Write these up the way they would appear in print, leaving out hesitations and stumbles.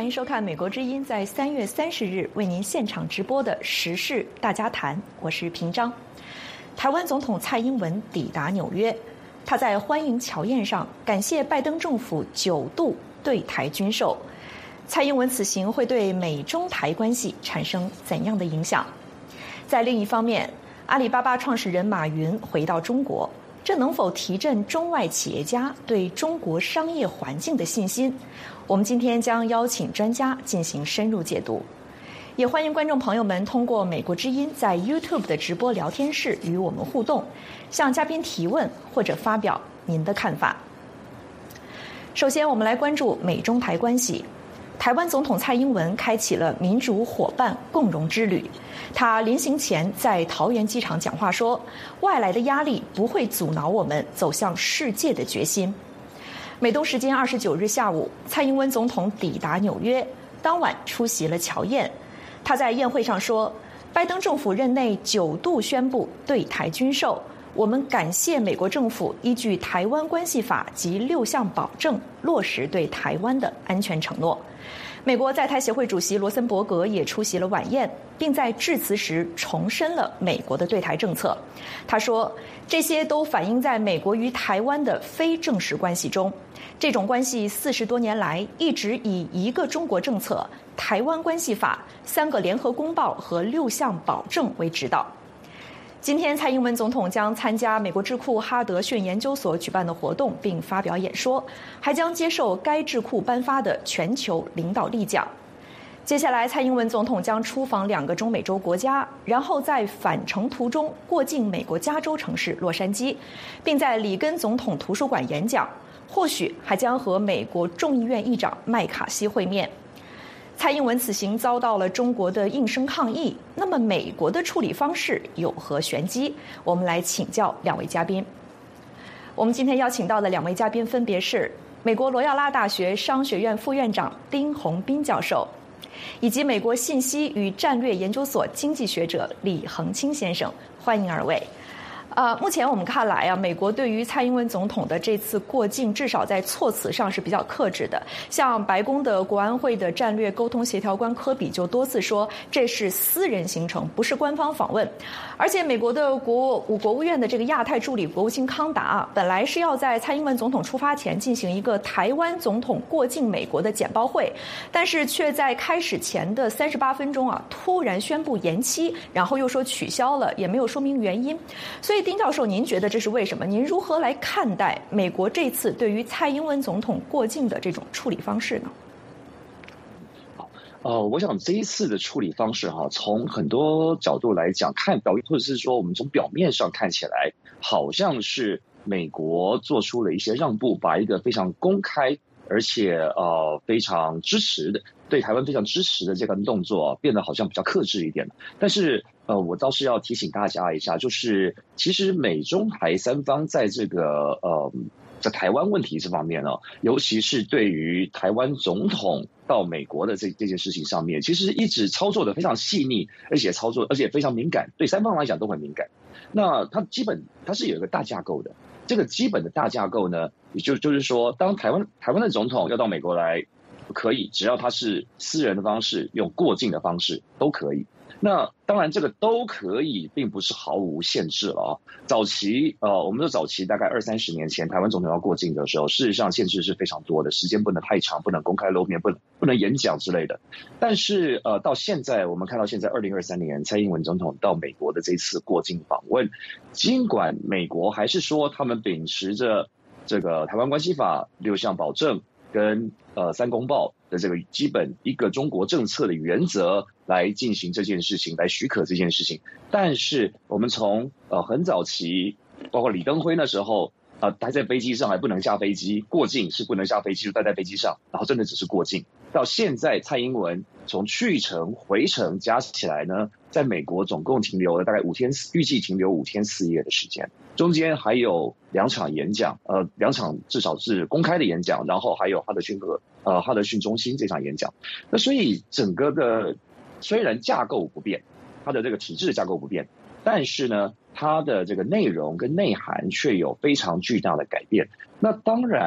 欢迎收看美国之音在3月30日为您现场直播的时事大家谈，我是平章。台湾总统蔡英文抵达纽约，他在欢迎乔宴上感谢拜登政府9度对台军售。蔡英文此行会对美中台关系产生怎样的影响？在另一方面，阿里巴巴创始人马云回到中国，这能否提振中外企业家对中国商业环境的信心？我们今天将邀请专家进行深入解读，也欢迎观众朋友们通过美国之音在 YouTube 的直播聊天室与我们互动，向嘉宾提问或者发表您的看法。首先，我们来关注美中台关系。台湾总统蔡英文开启了民主伙伴共荣之旅。他临行前在桃园机场讲话说，外来的压力不会阻挠我们走向世界的决心。美东时间29日下午，蔡英文总统抵达纽约，当晚出席了乔宴。他在宴会上说，拜登政府任内9度宣布对台军售，我们感谢美国政府依据《台湾关系法》及6项保证落实对台湾的安全承诺。美国在台协会主席罗森伯格也出席了晚宴，并在致辞时重申了美国的对台政策。他说，这些都反映在美国与台湾的非正式关系中。这种关系40多年来一直以一个中国政策、台湾关系法、3个联合公报和6项保证为指导。今天，蔡英文总统将参加美国智库哈德逊研究所举办的活动，并发表演说，还将接受该智库颁发的全球领导力奖。接下来，蔡英文总统将出访2个中美洲国家，然后在返程途中过境美国加州城市洛杉矶，并在里根总统图书馆演讲，或许还将和美国众议院议长麦卡锡会面。蔡英文此行遭到了中国的应声抗议，那么美国的处理方式有何玄机？我们来请教2位嘉宾。我们今天邀请到的2位嘉宾分别是美国罗亚拉大学商学院副院长丁宏斌教授，以及美国信息与战略研究所经济学者李恒清先生，欢迎2位。目前我们看来啊，美国对于蔡英文总统的这次过境，至少在措辞上是比较克制的。像白宫的国安会的战略沟通协调官科比就多次说，这是私人行程，不是官方访问。而且美国的国务院的这个亚太助理国务卿康达本来是要在蔡英文总统出发前进行一个台湾总统过境美国的简报会，但是却在开始前的38分钟突然宣布延期，然后又说取消了，也没有说明原因。所以丁教授，您觉得这是为什么？您如何来看待美国这次对于蔡英文总统过境的这种处理方式呢？ 我想这一次的处理方式从很多角度来讲，或者是说我们从表面上看起来，好像是美国做出了一些让步，把一个非常公开而且非常支持的，对台湾非常支持的这个动作变得好像比较克制一点。但是我倒是要提醒大家一下，就是其实美中台3方在这个在台湾问题这方面尤其是对于台湾总统到美国的这件事情上面，其实一直操作的非常细腻，而且非常敏感，对3方来讲都很敏感。那它是有一个大架构的，这个基本的大架构呢，就是说，当台湾的总统要到美国来，可以，只要他是私人的方式，用过境的方式都可以。那当然，这个都可以，并不是毫无限制了早期我们说早期大概20-30年前，台湾总统要过境的时候，事实上限制是非常多的，时间不能太长，不能公开露面，不能演讲之类的。但是到现在，我们看到现在2023年蔡英文总统到美国的这次过境访问，尽管美国还是说他们秉持着这个台湾关系法6项保证跟3公报的这个基本一个中国政策的原则来进行这件事情，来许可这件事情。但是我们从很早期，包括李登辉那时候待在飞机上还不能下飞机，过境是不能下飞机，就待在飞机上，然后真的只是过境。到现在蔡英文从去程回程加起来呢，在美国总共停留了大概5天，预计停留5天4夜的时间，中间还有2场演讲，2场至少是公开的演讲，然后还有哈德逊中心这场演讲。那所以整个的虽然架构不变，它的这个体制的架构不变，但是呢，它的这个内容跟内涵却有非常巨大的改变。那当然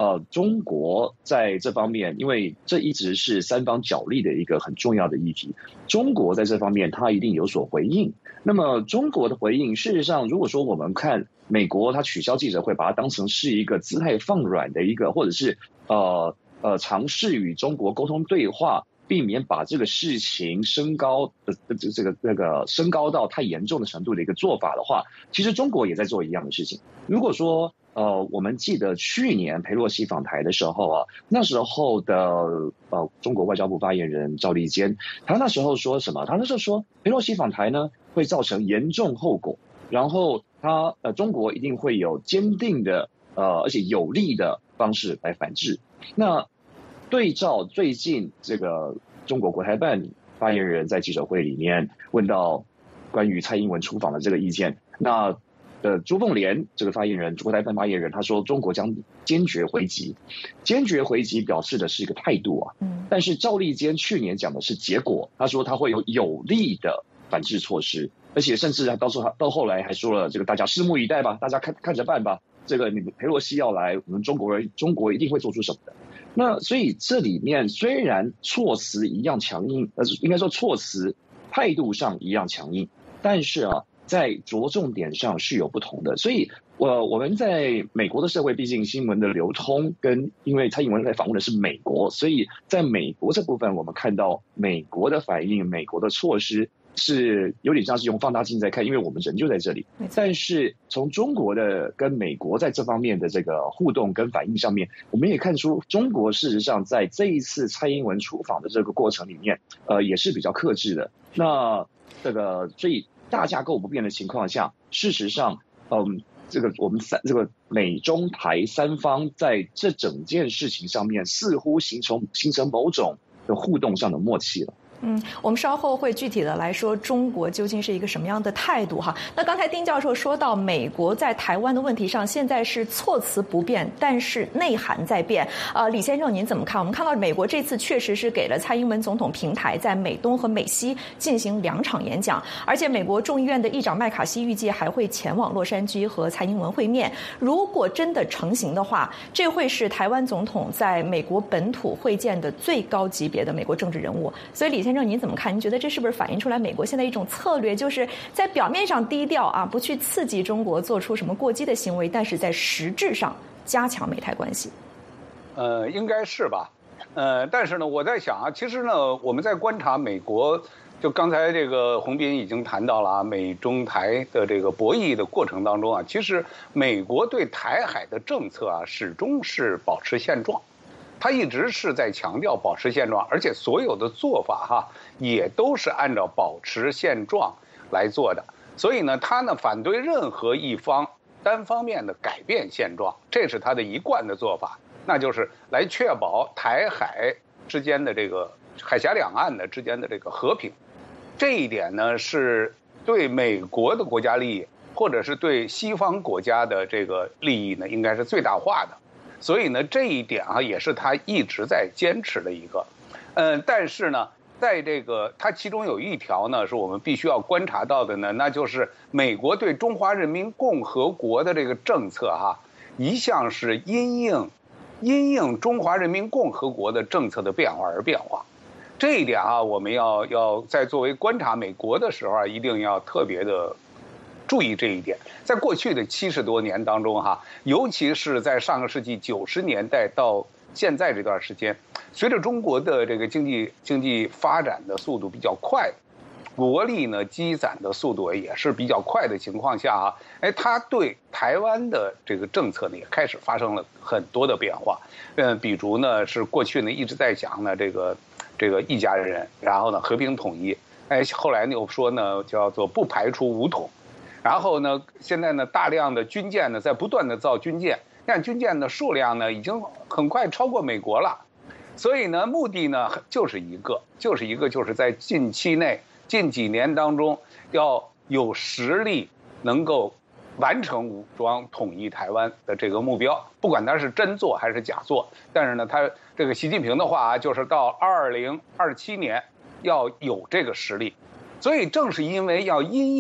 中国在这方面，因为这一直是三方角力的一个很重要的议题，中国在这方面它一定有所回应。那么中国的回应，事实上，如果说我们看美国，它取消记者会，把它当成是一个姿态放软的一个，或者是尝试与中国沟通对话，避免把这个事情升高升高到太严重的程度的一个做法的话，其实中国也在做一样的事情。如果说我们记得去年裴洛西访台的时候啊，那时候的中国外交部发言人赵立坚，他那时候说什么？他那时候说裴洛西访台呢会造成严重后果，然后中国一定会有坚定的而且有力的方式来反制。那对照最近这个中国国台办发言人在记者会里面问到关于蔡英文出访的这个意见，那朱凤莲这个发言人，国台办发言人，他说中国将坚决回击，坚决回击表示的是一个态度啊。但是赵立坚去年讲的是结果，他说他会有力的反制措施，而且甚至到后来还说了这个大家拭目以待吧，大家看着办吧。这个你裴洛西要来，我们中国一定会做出什么的。那所以这里面虽然措辞一样强硬，应该说措辞态度上一样强硬，但是啊，在着重点上是有不同的。所以我们在美国的社会，毕竟新闻的流通因为蔡英文在访问的是美国，所以在美国这部分，我们看到美国的反应，美国的措施是有点像是用放大镜在看，因为我们人就在这里。但是从中国的跟美国在这方面的这个互动跟反应上面，我们也看出中国事实上在这一次蔡英文出访的这个过程里面，也是比较克制的。那所以大架构不变的情况下，事实上，我们这个美中台三方在这整件事情上面，似乎形成某种的互动上的默契了。 我们稍后会具体的来说中国究竟是一个什么样的态度哈。那刚才丁教授说到美国在台湾的问题上现在是措辞不变，但是内涵在变。李先生您怎么看？我们看到美国这次确实是给了蔡英文总统平台，在美东和美西进行2场演讲，而且美国众议院的议长麦卡锡预计还会前往洛杉矶和蔡英文会面。如果真的成行的话，这会是台湾总统在美国本土会见的最高级别的美国政治人物。所以李先生您怎么看？您觉得这是不是反映出来美国现在一种策略，就是在表面上低调啊，不去刺激中国做出什么过激的行为，但是在实质上加强美台关系？ 应该是吧。但是呢，我在想啊，其实呢，我们在观察美国，就刚才这个洪斌已经谈到了啊，美中台的这个博弈的过程当中啊，其实美国对台海的政策啊，始终是保持现状。他一直是在强调保持现状，而且所有的做法也都是按照保持现状来做的。所以呢，他呢反对任何一方单方面的改变现状，这是他的一贯的做法，那就是来确保台海之间的这个海峡两岸的之间的这个和平。这一点呢是对美国的国家利益，或者是对西方国家的这个利益呢，应该是最大化的。所以呢，这一点也是他一直在坚持的一个，但是呢，在这个他其中有一条呢，是我们必须要观察到的呢，那就是美国对中华人民共和国的这个政策一向是因应中华人民共和国的政策的变化而变化。这一点我们要在作为观察美国的时候一定要特别的注意这一点。在过去的70多年当中尤其是在上个世纪90年代到现在这段时间，随着中国的这个经济发展的速度比较快，国力呢积攒的速度也是比较快的情况下他对台湾的这个政策呢也开始发生了很多的变化。比如呢是过去呢一直在讲呢这个一家人，然后呢和平统一，后来呢又说呢叫做不排除武统。然后呢，现在呢，大量的军舰呢，在不断的造军舰，但军舰的数量呢，已经很快超过美国了。所以呢，目的呢，就是在近期内、近几年当中，要有实力能够完成武装统一台湾的这个目标。不管他是真做还是假做，但是呢，他这个习近平的话就是到2027年要有这个实力。所以正是因为要因应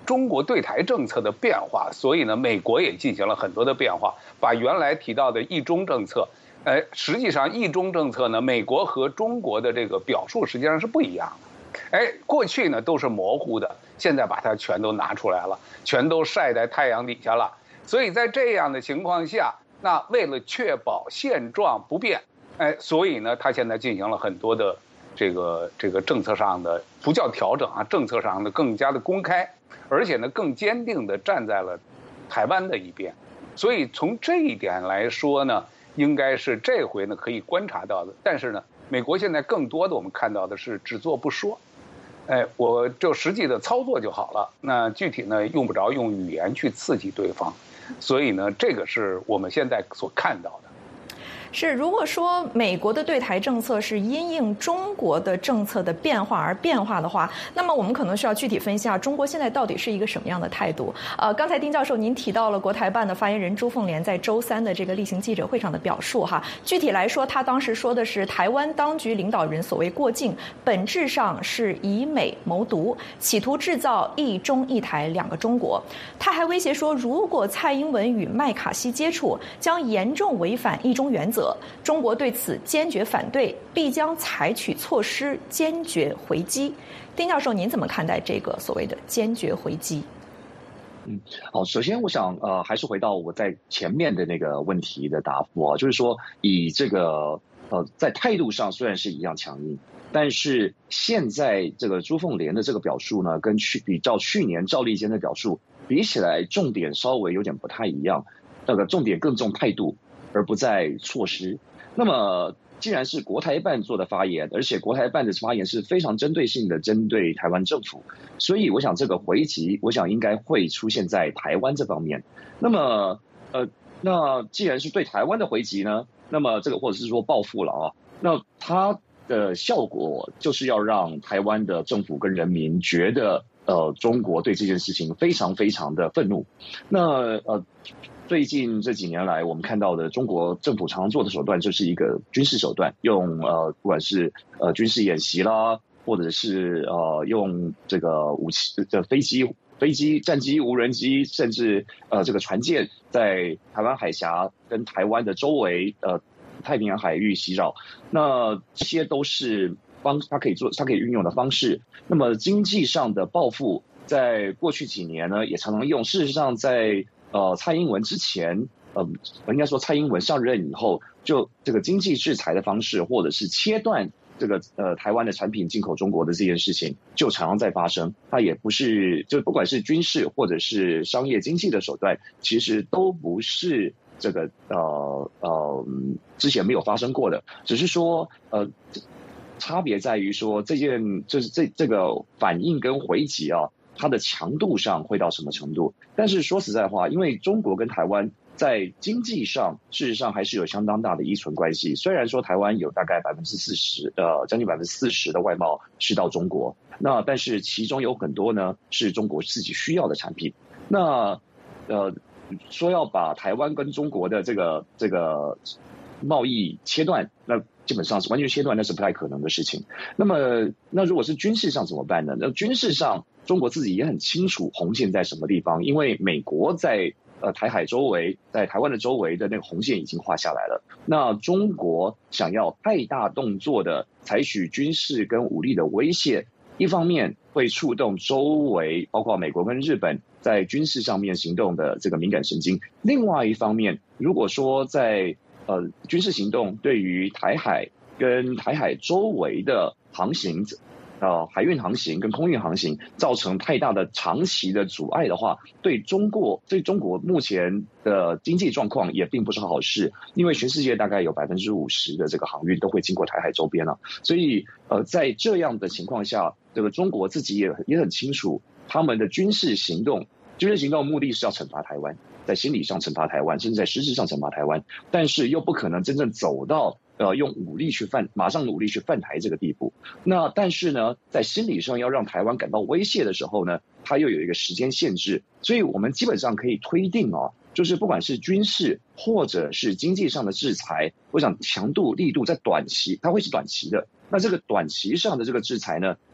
中国对台政策的变化，所以呢，美国也进行了很多的变化，把原来提到的一中政策，实际上一中政策呢，美国和中国的这个表述实际上是不一样的。过去呢都是模糊的，现在把它全都拿出来了，全都晒在太阳底下了。所以在这样的情况下，那为了确保现状不变，所以呢，他现在进行了很多的这个政策上的不叫调整啊，政策上的更加的公开，而且呢更坚定的站在了台湾的一边。所以从这一点来说呢，应该是这回呢可以观察到的。但是呢，美国现在更多的我们看到的是只做不说，我就实际的操作就好了。那具体呢用不着用语言去刺激对方，所以呢这个是我们现在所看到的。 是，如果说美国的对台政策是因应中国的政策的变化而变化的话，那么我们可能需要具体分析下中国现在到底是一个什么样的态度。刚才丁教授您提到了国台办的发言人朱凤莲在周三的这个例行记者会上的表述哈，具体来说，他当时说的是台湾当局领导人所谓过境，本质上是以美谋独，企图制造一中一台两个中国。他还威胁说，如果蔡英文与麦卡锡接触，将严重违反一中原则。中国对此坚决反对，必将采取措施坚决回击。丁教授，您怎么看待这个所谓的坚决回击？ 好，首先我想还是回到我在前面的那个问题的答复啊，就是说以这个在态度上虽然是一样强硬，但是现在这个朱凤莲的这个表述呢，跟比照去年赵立坚的表述比起来，重点稍微有点不太一样，那个重点更重态度，而不在措施。那么既然是国台办做的发言，而且国台办的发言是非常针对性的针对台湾政府，所以我想这个回击，我想应该会出现在台湾这方面。那么那既然是对台湾的回击呢，那么这个或者是说报复了啊，那它的效果就是要让台湾的政府跟人民觉得中国对这件事情非常非常的愤怒。那最近这几年来，我们看到的中国政府常常做的手段就是一个军事手段，用不管是军事演习啦，或者是用这个武器的飞机、战机、无人机，甚至这个船舰在台湾海峡跟台湾的周围太平洋海域袭扰，那这些都是它可以运用的方式。那么经济上的报复，在过去几年呢也常常用。事实上在蔡英文之前，应该说蔡英文上任以后，就这个经济制裁的方式，或者是切断这个台湾的产品进口中国的这件事情，就常常在发生。它也不是，就不管是军事或者是商业经济的手段，其实都不是这个之前没有发生过的，只是说差别在于说就是这个反应跟回击啊，它的强度上会到什么程度。但是说实在话，因为中国跟台湾在经济上事实上还是有相当大的依存关系，虽然说台湾有大概40%将近40%的外贸是到中国，那但是其中有很多呢是中国自己需要的产品。那说要把台湾跟中国的这个贸易切断，那基本上是完全切断，那是不太可能的事情。那如果是军事上怎么办呢？那军事上中国自己也很清楚红线在什么地方，因为美国在台海周围，在台湾的周围的那个红线已经画下来了。那中国想要太大动作的采取军事跟武力的威胁，一方面会触动周围包括美国跟日本在军事上面行动的这个敏感神经，另外一方面如果说在军事行动对于台海跟台海周围的航行海运航行跟空运航行造成太大的长期的阻碍的话，对中国目前的经济状况也并不是好事，因为全世界大概有50%的这个航运都会经过台海周边了。所以在这样的情况下，这个中国自己也很清楚，他们的军事行动目的是要惩罚台湾，在心理上惩罚台湾，甚至在实质上惩罚台湾，但是又不可能真正走到用马上武力去犯台这个地步。那但是呢，在心理上要让台湾感到威胁的时候呢，它又有一个时间限制。所以我们基本上可以推定就是不管是军事或者是经济上的制裁，我想强度力度在短期它会是短期的。那这个短期上的这个制裁呢，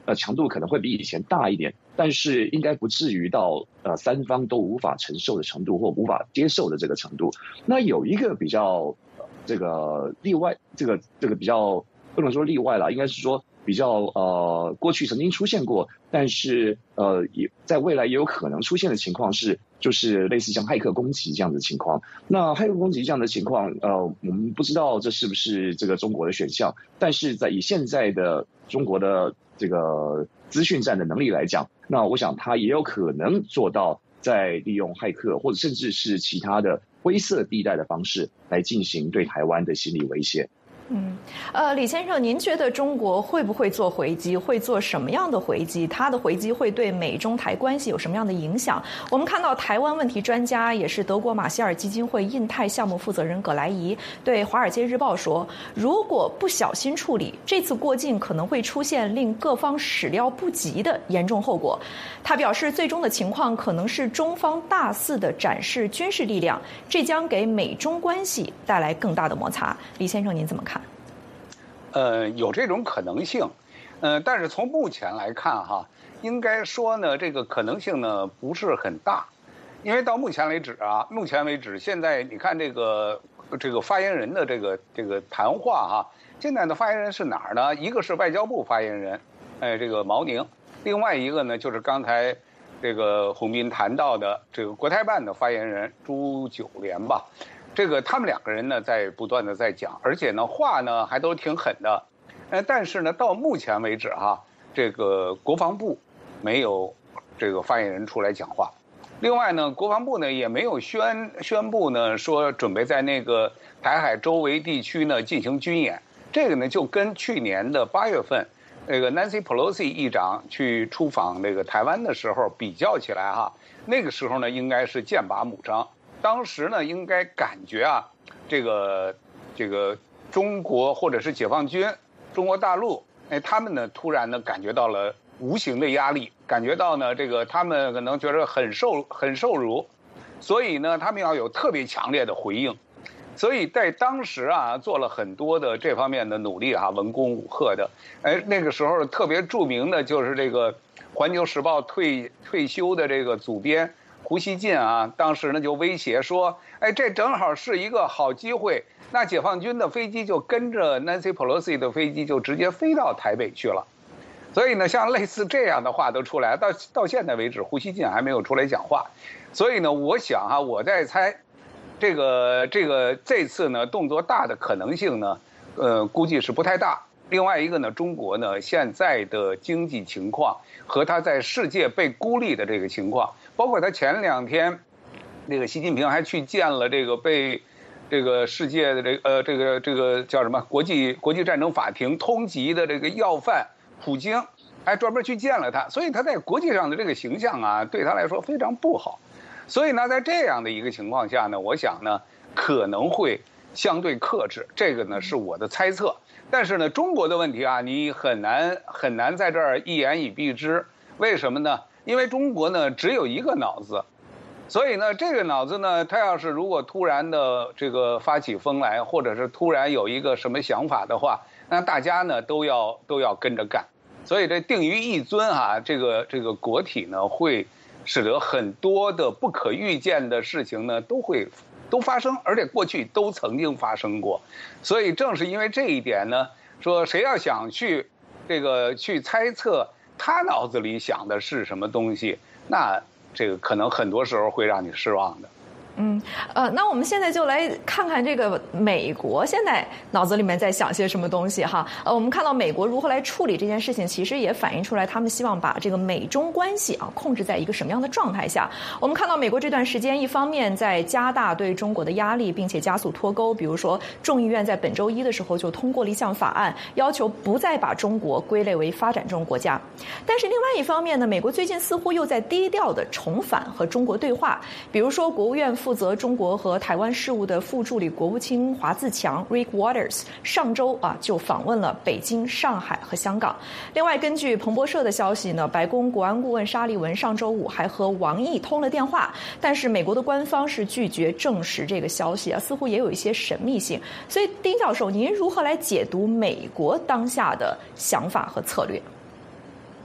强度可能会比以前大一点，但是应该不至于到三方都无法承受的程度或无法接受的这个程度。那有一个比较这个例外，这个比较不能说例外啦，应该是说比较过去曾经出现过，但是也在未来也有可能出现的情况是，就是类似像骇客攻击这样的情况。那骇客攻击这样的情况，我们不知道这是不是这个中国的选项，但是以现在的中国的这个资讯战的能力来讲，那我想它也有可能做到在利用骇客或者甚至是其他的灰色地带的方式来进行对台湾的心理威胁。 李先生，您觉得中国会不会做回击？会做什么样的回击？它的回击会对美中台关系有什么样的影响？我们看到台湾问题专家，也是德国马歇尔基金会印太项目负责人葛莱仪对《华尔街日报》说，如果不小心处理，这次过境可能会出现令各方始料不及的严重后果。他表示，最终的情况可能是中方大肆的展示军事力量，这将给美中关系带来更大的摩擦。李先生，您怎么看？ 有这种可能性，但是从目前来看哈，应该说呢，这个可能性呢不是很大，因为到目前为止，现在你看这个发言人的这个谈话哈，现在的发言人是哪儿呢？一个是外交部发言人，这个毛宁，另外一个呢就是刚才这个洪斌谈到的这个国台办的发言人朱九莲吧。这个他们两个人呢，在不断的在讲，而且呢话呢还都挺狠的，但是呢到目前为止哈，这个国防部没有这个发言人出来讲话，另外呢国防部呢也没有宣布呢说准备在那个台海周围地区呢进行军演，这个呢就跟去年的8月份那个 Nancy Pelosi 议长去出访那个台湾的时候比较起来哈，那个时候呢应该是剑拔弩张。当时呢，应该感觉啊，这个中国或者是解放军、中国大陆，他们呢突然呢感觉到了无形的压力，感觉到呢这个他们可能觉得很受辱，所以呢他们要有特别强烈的回应，所以在当时啊做了很多的这方面的努力啊，文攻武吓的。那个时候特别著名的就是这个《环球时报》退休的这个主编。胡锡进啊，当时呢就威胁说，这正好是一个好机会，那解放军的飞机就跟着 Nancy Pelosi 的飞机就直接飞到台北去了。所以呢，像类似这样的话都出来，到现在为止，胡锡进还没有出来讲话。所以呢，我想啊，我在猜，这次呢动作大的可能性呢，估计是不太大。另外一个呢，中国呢现在的经济情况和它在世界被孤立的这个情况。包括他前2天，这个习近平还去见了这个被这个世界的这个叫什么国际战争法庭通缉的这个要犯普京，还专门去见了他，所以他在国际上的这个形象啊，对他来说非常不好。所以呢，在这样的一个情况下呢，我想呢可能会相对克制，这个呢是我的猜测。但是呢，中国的问题啊，你很难在这儿一言以蔽之，为什么呢？因为中国呢只有一个脑子，所以呢这个脑子呢，它要是如果突然的这个发起疯来，或者是突然有一个什么想法的话，那大家呢都要跟着干。所以这定于一尊啊，这个国体呢会使得很多的不可预见的事情呢都发生，而且过去都曾经发生过。所以正是因为这一点呢，说谁要想去猜测他脑子里想的是什么东西，那这个可能很多时候会让你失望的。 那我们现在就来看看这个美国现在脑子里面在想些什么东西哈。我们看到美国如何来处理这件事情，其实也反映出来他们希望把这个美中关系啊控制在一个什么样的状态下。我们看到美国这段时间一方面在加大对中国的压力，并且加速脱钩，比如说众议院在本周一的时候就通过了一项法案，要求不再把中国归类为发展中国家。但是另外一方面呢，美国最近似乎又在低调的重返和中国对话，比如说国务院负责中国和台湾事务的副助理国务卿华自强 Rick Waters 上周就访问了北京、上海和香港。另外，根据彭博社的消息呢，白宫国安顾问沙利文上周五还和王毅通了电话，但是美国的官方是拒绝证实这个消息似乎也有一些神秘性。所以，丁教授，您如何来解读美国当下的想法和策略？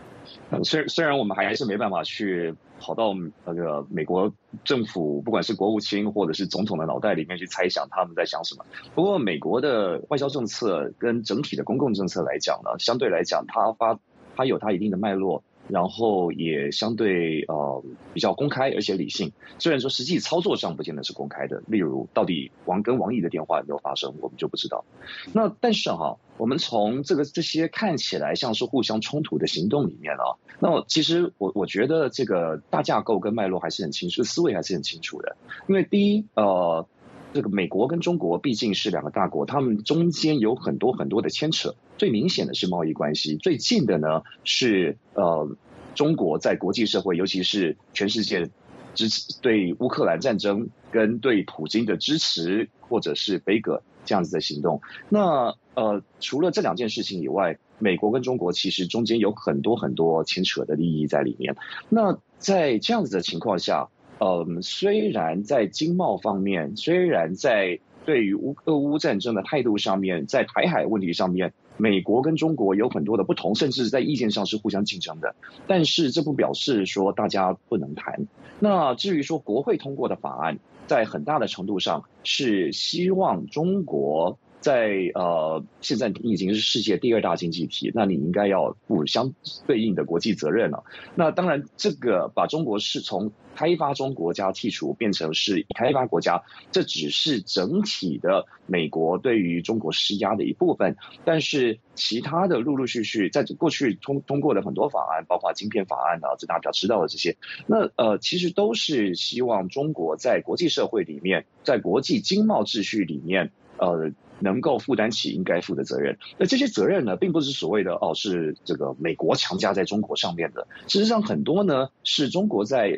虽然我们还是没办法去跑到那个美国政府，不管是国务卿或者是总统的脑袋里面去猜想他们在想什么。不过美国的外交政策跟整体的公共政策来讲呢，相对来讲它有它一定的脉络。然后也相对比较公开而且理性，虽然说实际操作上不见得是公开的，例如到底王毅的电话有没有发生，我们就不知道。那但是我们从这些看起来像是互相冲突的行动里面那其实我觉得这个大架构跟脉络还是很清楚，思维还是很清楚的。因为第一这个美国跟中国毕竟是两个大国，他们中间有很多很多的牵扯。最明显的是贸易关系，最近的呢是中国在国际社会，尤其是全世界支持对乌克兰战争跟对普京的支持，或者是杯葛这样子的行动。那除了这两件事情以外，美国跟中国其实中间有很多很多牵扯的利益在里面。那在这样子的情况下，虽然在经贸方面，虽然在对于俄乌战争的态度上面，在台海问题上面，美国跟中国有很多的不同，甚至在意见上是互相竞争的。但是这不表示说大家不能谈。那至于说国会通过的法案，在很大的程度上是希望中国在现在你已经是世界第2大经济体，那你应该要负相对应的国际责任了。那当然，这个把中国是从开发中国家剔除变成是开发国家，这只是整体的美国对于中国施压的一部分。但是其他的陆陆续续在过去通过的很多法案，包括晶片法案这大家比较知道的这些，那其实都是希望中国在国际社会里面，在国际经贸秩序里面能够负担起应该负的责任。那这些责任呢，并不是所谓的是这个美国强加在中国上面的。事实上，很多呢是中国在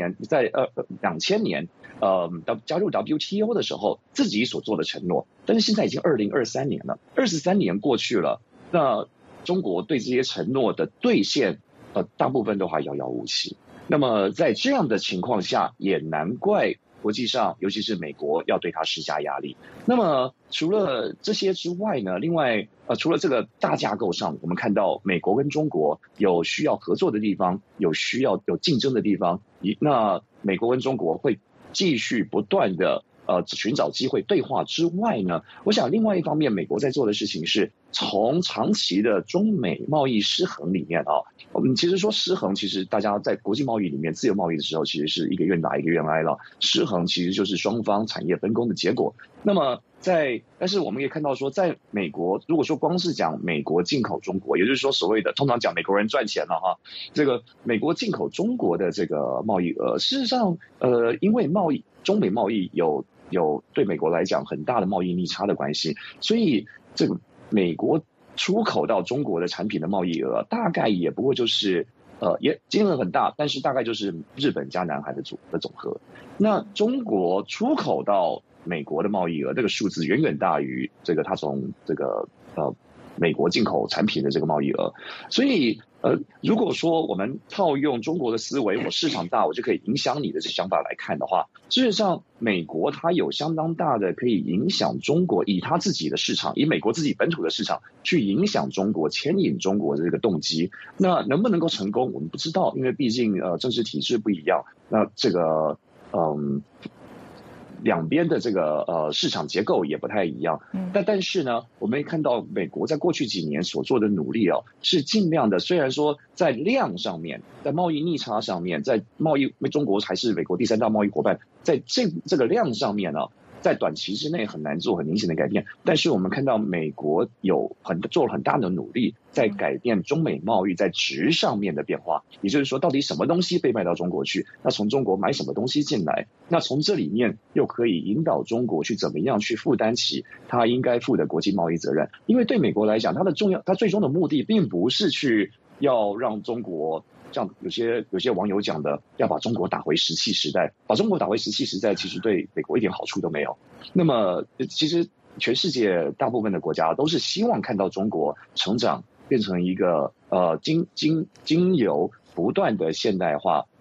2000年加入 WTO 的时候自己所做的承诺。但是现在已经2023年了，23年过去了，那中国对这些承诺的兑现，大部分都还遥遥无期。那么在这样的情况下，也难怪国际上，尤其是美国要对它施加压力。那么除了这些之外呢，另外除了这个大架构上，我们看到美国跟中国有需要合作的地方，有需要有竞争的地方，那美国跟中国会继续不断的寻找机会对话之外呢，我想另外一方面，美国在做的事情是从长期的中美贸易失衡里面我们其实说失衡，其实大家在国际贸易里面自由贸易的时候，其实是一个愿打一个愿挨了。失衡其实就是双方产业分工的结果。那么但是我们也看到说，在美国，如果说光是讲美国进口中国，也就是说所谓的通常讲美国人赚钱了这个美国进口中国的这个贸易额，事实上因为中美贸易有对美国来讲很大的贸易逆差的关系，所以这个美国出口到中国的产品的贸易额大概也不过就是也金额很大，但是大概就是日本加南韩的总和。那中国出口到美国的贸易额，这个数字远远大于这个它从这个美国进口产品的这个贸易额。所以如果说我们套用中国的思维，我市场大我就可以影响你的这想法来看的话，事实上美国它有相当大的可以影响中国，以它自己的市场，以美国自己本土的市场去影响中国，牵引中国的这个动机。那能不能够成功我们不知道，因为毕竟政治体制不一样，那这个两边的这个市场结构也不太一样。但是呢，我们也看到美国在过去几年所做的努力是尽量的，虽然说在量上面，在贸易逆差上面，在中国还是美国第3大贸易伙伴，在这个量上面在短期之内很难做很明显的改变。但是我们看到美国做了很大的努力，在改变中美贸易在值上面的变化，也就是说到底什么东西被卖到中国去，那从中国买什么东西进来，那从这里面又可以引导中国去怎么样去负担起他应该负的国际贸易责任。因为对美国来讲，他最终的目的并不是去要让中国像有些网友讲的，要把中国打回石器时代，把中国打回石器时代，其实对美国一点好处都没有。那么其实全世界大部分的国家都是希望看到中国成长，变成一个经由不断的现代化，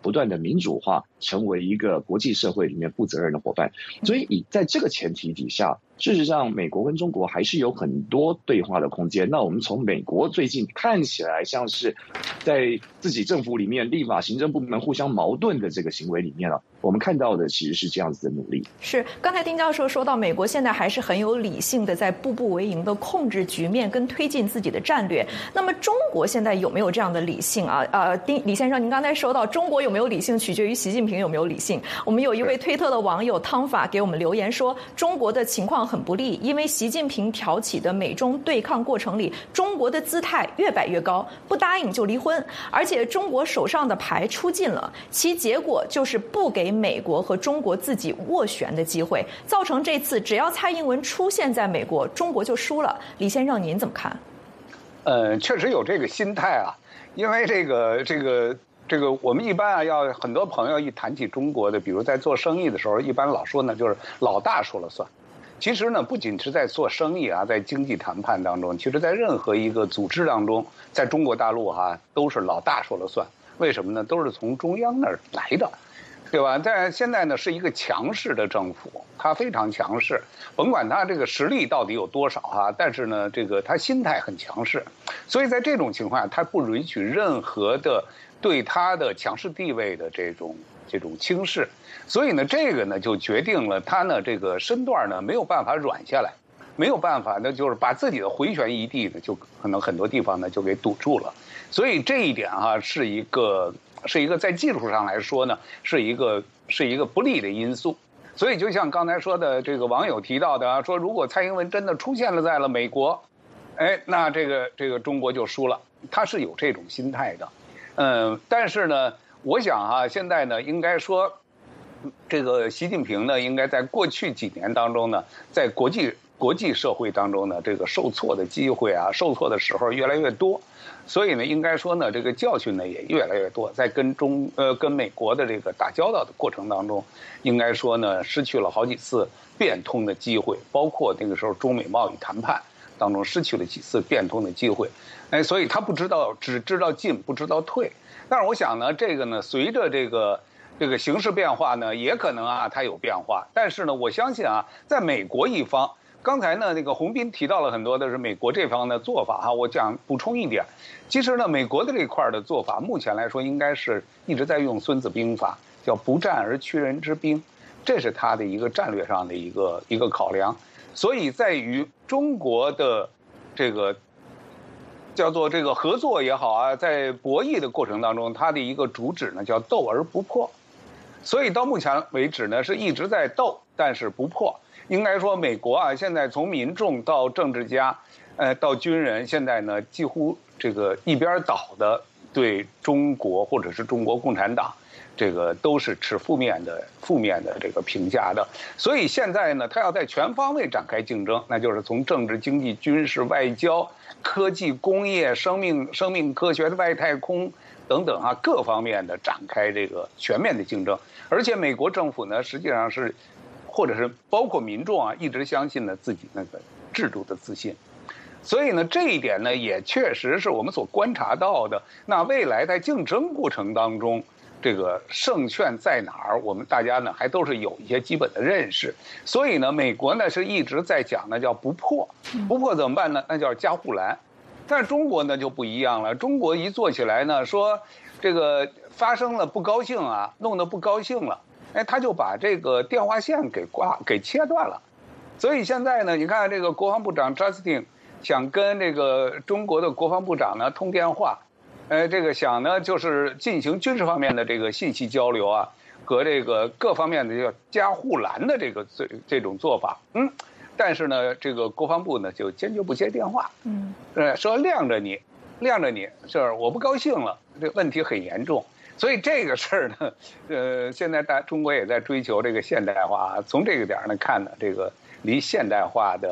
不断的民主化，成为一个国际社会里面负责任的伙伴。所以在这个前提底下，事实上美国跟中国还是有很多对话的空间。那我们从美国最近看起来像是在自己政府里面立法行政部门互相矛盾的这个行为里面我们看到的其实是这样子的努力。 是，刚才丁教授说到，美国现在还是很有理性的，在步步为营的控制局面跟推进自己的战略。那么中国现在有没有这样的理性啊？李先生，您刚才说到中国有没有理性，取决于习近平有没有理性。我们有一位推特的网友汤法给我们留言说，中国的情况很不利，因为习近平挑起的美中对抗过程里，中国的姿态越摆越高，不答应就离婚，而且中国手上的牌出尽了，其结果就是不给美国和中国自己斡旋的机会，造成这次只要蔡英文出现在美国，中国就输了。李先生，您怎么看？ 确实有这个心态啊，因为这个，我们一般要很多朋友一谈起中国的，比如在做生意的时候，一般老说呢，就是老大说了算。其实呢，不仅是在做生意在经济谈判当中，其实在任何一个组织当中，在中国大陆都是老大说了算。为什么呢？都是从中央那儿来的。对吧？但现在呢是一个强势的政府，它非常强势，甭管它这个实力到底有多少但是呢，它心态很强势，所以在这种情况下，它不允许任何的对它的强势地位的这种轻视，所以呢，这个呢就决定了它呢这个身段呢没有办法软下来，没有办法呢就是把自己的回旋余地呢就可能很多地方呢就给堵住了，所以这一点是一个在技术上来说呢，是一个不利的因素。所以就像刚才说的这个网友提到的说如果蔡英文真的出现了在了美国，那这个中国就输了，他是有这种心态的。但是呢，我想现在呢，应该说，这个习近平呢，应该在过去几年当中呢，在国际社会当中呢，这个受挫的机会受挫的时候越来越多。所以呢，应该说呢，这个教训呢也越来越多，在跟美国的这个打交道的过程当中，应该说呢，失去了好几次变通的机会，包括那个时候中美贸易谈判当中失去了几次变通的机会，所以他只知道进不知道退。但是我想呢，这个呢，随着这个形势变化呢，也可能它有变化。但是呢，我相信在美国一方。刚才呢，那个洪斌提到了很多的是美国这方的做法我想补充一点，其实呢，美国的这块的做法，目前来说应该是一直在用《孙子兵法》，叫不战而屈人之兵，这是他的一个战略上的一个考量。所以在于中国的这个叫做这个合作也好在博弈的过程当中，它的一个主旨呢叫斗而不破。所以到目前为止呢，是一直在斗，但是不破。应该说，美国现在从民众到政治家，到军人，现在呢几乎这个一边倒的对中国或者是中国共产党，这个都是持负面的这个评价的。所以现在呢，他要在全方位展开竞争，那就是从政治、经济、军事、外交、科技、工业、生命科学的外太空等等各方面的展开这个全面的竞争。而且美国政府呢，实际上是。或者是包括民众一直相信呢自己那个制度的自信，所以呢这一点呢也确实是我们所观察到的。那未来在竞争过程当中，这个胜券在哪儿，我们大家呢还都是有一些基本的认识。所以呢，美国呢是一直在讲呢叫不破，不破怎么办呢？那叫加护栏。但是中国呢就不一样了，中国一做起来呢，说这个发生了不高兴弄得不高兴了。他就把这个电话线给切断了，所以现在呢，你看这个国防部长 Justin 想跟这个中国的国防部长呢通电话，这个想呢就是进行军事方面的这个信息交流和这个各方面的叫加护栏的这种做法，但是呢，这个国防部呢就坚决不接电话，说晾着你，就是我不高兴了，这问题很严重。所以这个事儿呢，现在中国也在追求这个现代化。从这个点呢看呢，这个离现代化的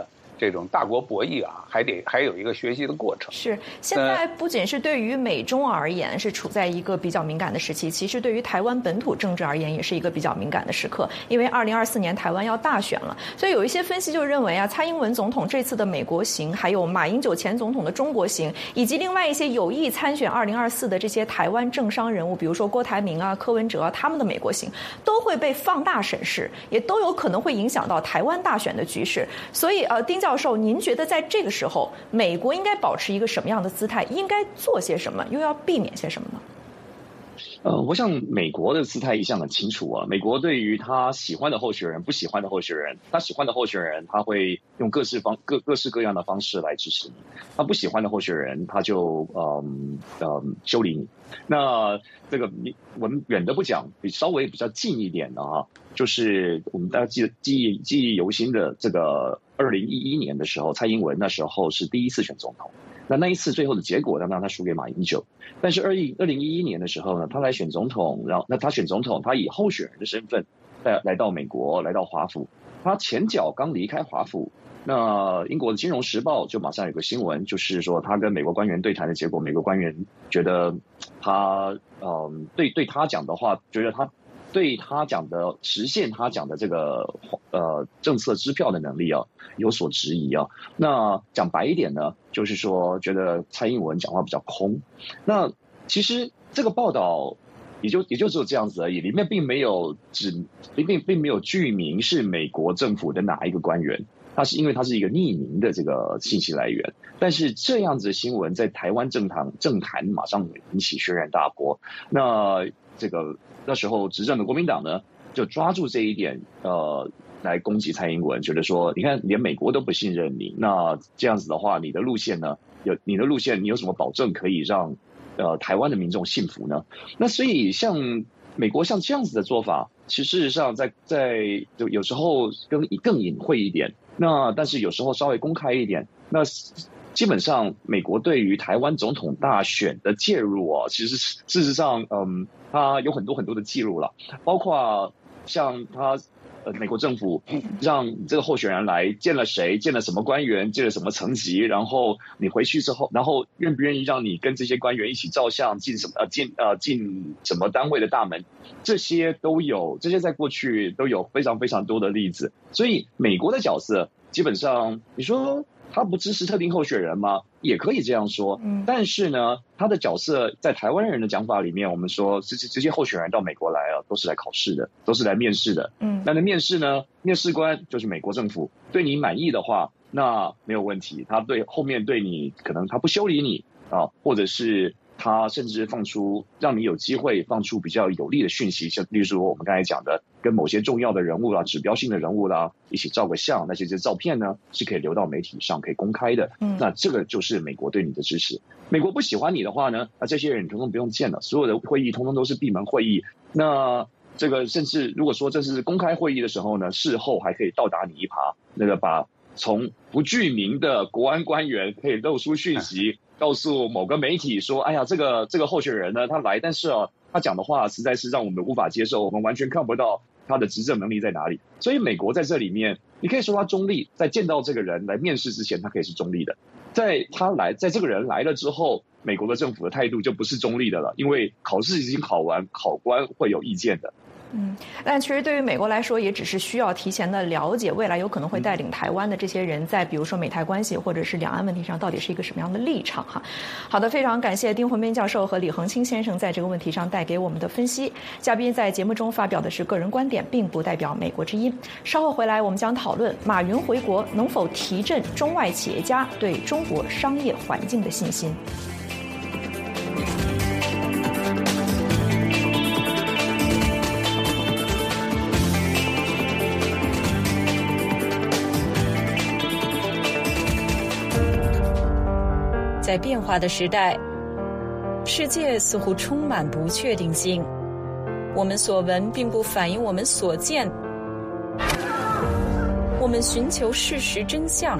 这种大国博弈啊，还有一个学习的过程。 是，现在不仅是对于美中而言是处在一个比较敏感的时期，其实对于台湾本土政治而言也是一个比较敏感的时刻，因为2024年台湾要大选了，所以有一些分析就认为啊，蔡英文总统这次的美国行，还有马英九前总统的中国行，以及另外一些有意参选2024的这些台湾政商人物，比如说郭台铭啊、柯文哲啊，他们的美国行都会被放大审视，也都有可能会影响到台湾大选的局势。所以丁教授，您觉得在这个时候，美国应该保持一个什么样的姿态？应该做些什么？又要避免些什么呢？ 我想美国的姿态一向很清楚啊。美国对于他喜欢的候选人、不喜欢的候选人，他喜欢的候选人，他会用各式各样的方式来支持你；他不喜欢的候选人，他就修理你。那这个我们远的不讲，稍微比较近一点的啊，就是我们大家记忆犹新的这个2011年的时候，蔡英文那时候是第一次选总统。那一次最后的结果，当然他输给马英九。但是2011年的时候呢，他来选总统，然后他选总统，他以候选人的身份来到美国，来到华府。他前脚刚离开华府，那英国的《金融时报》就马上有个新闻，就是说他跟美国官员对谈的结果，美国官员觉得他对他讲的话，觉得他对他讲的实现他讲的这个政策支票的能力啊有所质疑啊。那讲白一点呢，就是说觉得蔡英文讲话比较空。那其实这个报道也就只有这样子而已，里面并没有具名是美国政府的哪一个官员，因为它是一个匿名的这个信息来源。但是这样子的新闻在台湾政坛马上引起轩然大波。那时候执政的国民党呢，就抓住这一点来攻击蔡英文，觉得说你看连美国都不信任你，那这样子的话，你的路线你有什么保证可以让台湾的民众信服呢？那所以像美国像这样子的做法，其实事实上在就有时候更隐晦一点，但是有时候稍微公开一点。那基本上美国对于台湾总统大选的介入其实事实上它有很多很多的记录了，包括像美国政府让这个候选人来见了谁，见了什么官员，见了什么层级，然后你回去之后，然后愿不愿意让你跟这些官员一起照相，进什么单位的大门，这些在过去都有非常非常多的例子。所以美国的角色基本上，你说他不支持特定候选人吗？也可以这样说。但是呢，他的角色在台湾人的讲法里面，我们说这些候选人到美国来都是来考试的，都是来面试的。那面试呢，面试官就是美国政府，对你满意的话，那没有问题。他后面对你可能他不修理你或者是他甚至让你有机会放出比较有利的讯息，像例如说我们刚才讲的，跟某些重要的人物啦、指标性的人物啦一起照个相，那些照片呢是可以流到媒体上，可以公开的。那这个就是美国对你的支持。美国不喜欢你的话呢，那这些人你通通不用见了，所有的会议通通都是闭门会议。那这个甚至如果说这是公开会议的时候呢，事后还可以倒打你一耙，把从不具名的国安官员可以漏出讯息，告诉某个媒体说，哎呀，这个候选人呢，他来，但是他讲的话实在是让我们无法接受，我们完全看不到他的执政能力在哪里。所以美国在这里面，你可以说他中立，在见到这个人来面试之前，他可以是中立的。在这个人来了之后，美国的政府的态度就不是中立的了，因为考试已经考完，考官会有意见的。 但其实对于美国来说，也只是需要提前的了解未来有可能会带领台湾的这些人在比如说美台关系或者是两岸问题上到底是一个什么样的立场哈。好的，非常感谢丁宏斌教授和李恒清先生在这个问题上带给我们的分析。嘉宾在节目中发表的是个人观点，并不代表美国之音。稍后回来我们将讨论马云回国能否提振中外企业家对中国商业环境的信心。在变化的时代，世界似乎充满不确定性。我们所闻并不反映我们所见。我们寻求事实真相。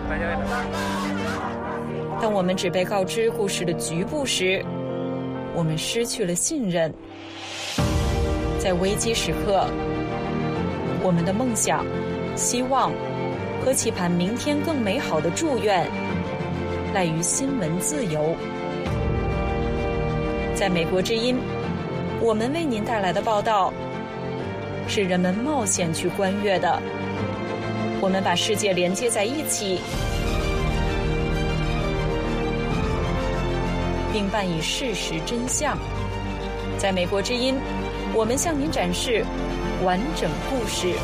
当我们只被告知故事的局部时，我们失去了信任。在危机时刻，我们的梦想、希望和期盼明天更美好的祝愿，赖于新闻自由。在美国之音，我们为您带来的报道是人们冒险去观阅的。我们把世界连接在一起，并伴以事实真相。在美国之音，我们向您展示完整故事。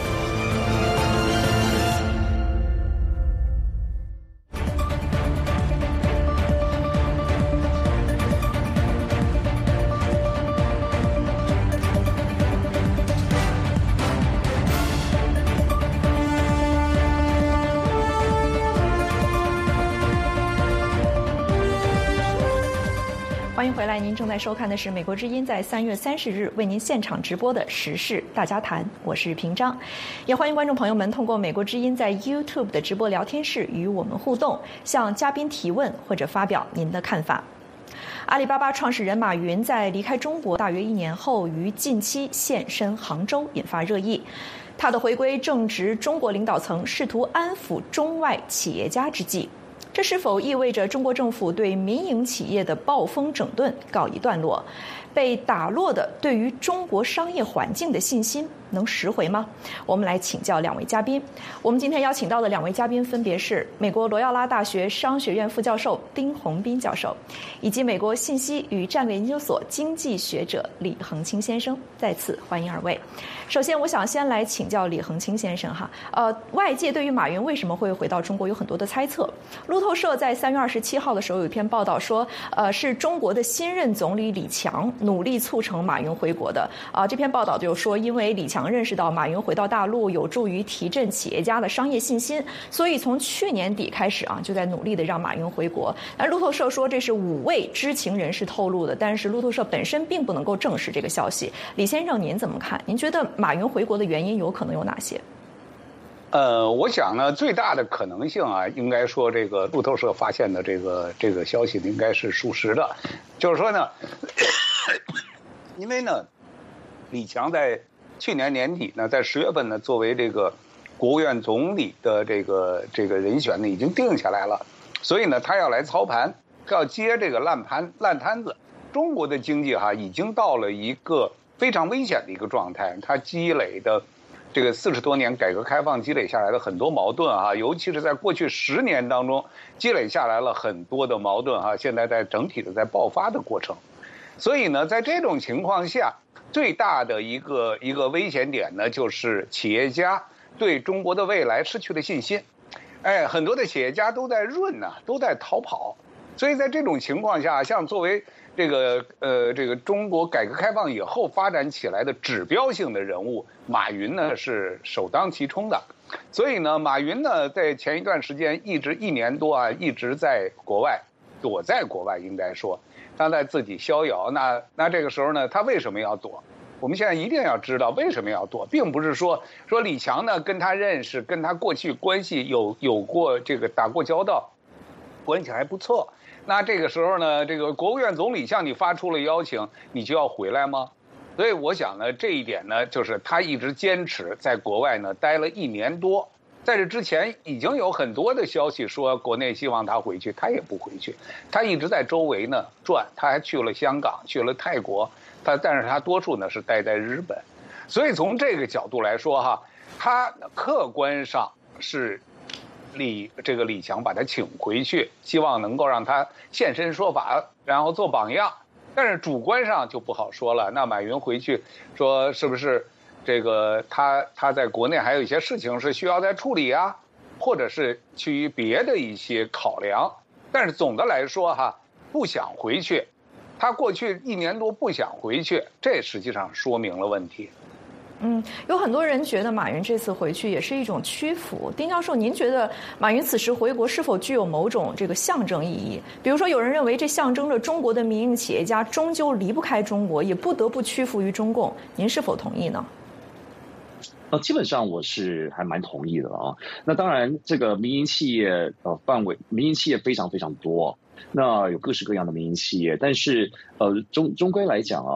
欢迎回来，您正在收看的是美国之音在3月30日为您现场直播的时事大家谈，我是平章，也欢迎观众朋友们通过美国之音在 YouTube 的直播聊天室与我们互动，向嘉宾提问或者发表您的看法。阿里巴巴创始人马云在离开中国大约1年后，于近期现身杭州，引发热议。他的回归正值中国领导层试图安抚中外企业家之际。这是否意味着中国政府对民营企业的暴风整顿告一段落？被打落的对于中国商业环境的信心能拾回吗？我们来请教2位嘉宾。我们今天邀请到的2位嘉宾分别是美国罗耀拉大学商学院副教授丁宏斌教授，以及美国信息与战略研究所经济学者李恒清先生。再次欢迎2位。首先，我想先来请教李恒清先生哈。外界对于马云为什么会回到中国有很多的猜测。路透社在3月27号的时候有一篇报道说，是中国的新任总理李强努力促成马云回国的。这篇报道就说，因为李强认识到马云回到大陆有助于提振企业家的商业信心，所以从去年底开始就在努力的让马云回国。而路透社说这是5位知情人士透露的，但是路透社本身并不能够证实这个消息。李先生，您怎么看？您觉得马云回国的原因有可能有哪些？ 我想呢，最大的可能性应该说这个路透社发现的这个消息应该是属实的，就是说呢，因为呢，李强在去年年底呢，在10月份呢，作为这个国务院总理的这个人选呢，已经定下来了，所以呢，他要来操盘，要接这个烂摊子。中国的经济已经到了一个非常危险的一个状态，它积累的这个40多年改革开放积累下来的很多矛盾尤其是在过去10年当中积累下来了很多的矛盾现在在整体的在爆发的过程。所以呢，在这种情况下，最大的一个危险点呢，就是企业家对中国的未来失去了信心。很多的企业家都在都在逃跑。所以在这种情况下，像作为这个中国改革开放以后发展起来的指标性的人物，马云呢是首当其冲的。所以呢，马云呢在前一段时间一直1年多一直在国外，躲在国外，应该说他在自己逍遥。那这个时候呢，他为什么要躲？我们现在一定要知道为什么要躲，并不是说李强呢跟他认识，跟他过去关系有过这个打过交道，关系还不错。那这个时候呢，这个国务院总理向你发出了邀请，你就要回来吗？所以我想呢，这一点呢，就是他一直坚持在国外呢待了1年多。在这之前已经有很多的消息说国内希望他回去，他也不回去，他一直在周围呢转，他还去了香港，去了泰国，但是他多数呢是待在日本。所以从这个角度来说他客观上是李强把他请回去，希望能够让他现身说法，然后做榜样。但是主观上就不好说了。那马云回去说是不是这个他在国内还有一些事情是需要再处理或者是基于别的一些考量。但是总的来说不想回去，他过去1年多不想回去，这实际上说明了问题。 有很多人觉得马云这次回去也是一种屈服。丁教授，您觉得马云此时回国是否具有某种这个象征意义？比如说，有人认为这象征着中国的民营企业家终究离不开中国，也不得不屈服于中共。您是否同意呢？ 基本上我是还蛮同意的那当然，这个民营企业民营企业非常非常多，那有各式各样的民营企业，但是终归来讲